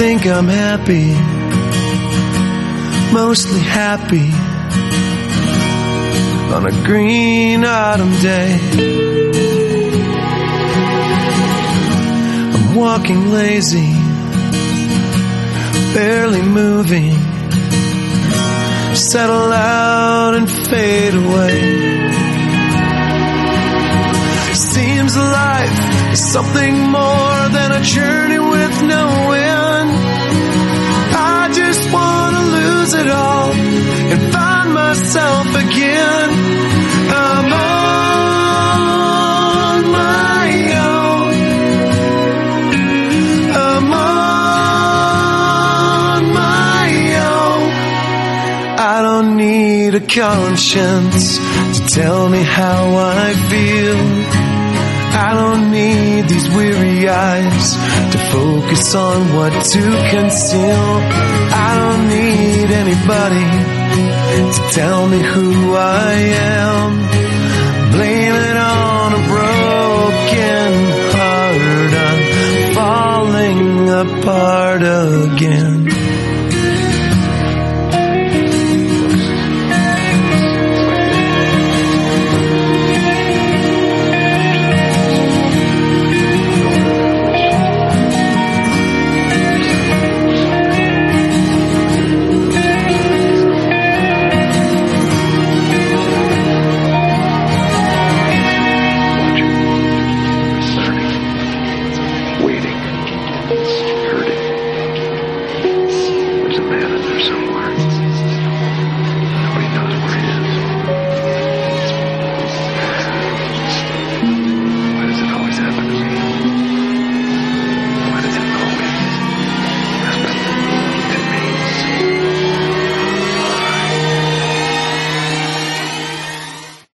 think I'm happy, mostly happy, on a green autumn day. I'm walking lazy, barely moving, settle out and fade away. Seems life is something more than a journey with no end. I just wanna lose it all and find myself again. I'm on my own. I'm on my own. I don't need a conscience to tell me how I feel. I don't need these weary eyes to focus on what to conceal. I don't need anybody to tell me who I am. Blame it on a broken heart. I'm falling apart again. There's a man in there somewhere.